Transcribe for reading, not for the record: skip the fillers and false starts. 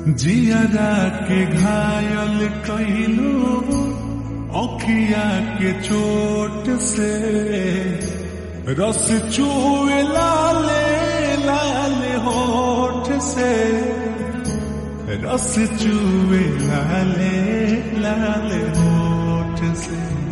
जियारा के घायल कैलू अखिया के चोट से रस चूए लाले लाले होठ से रस चूए लाले लाले होठ से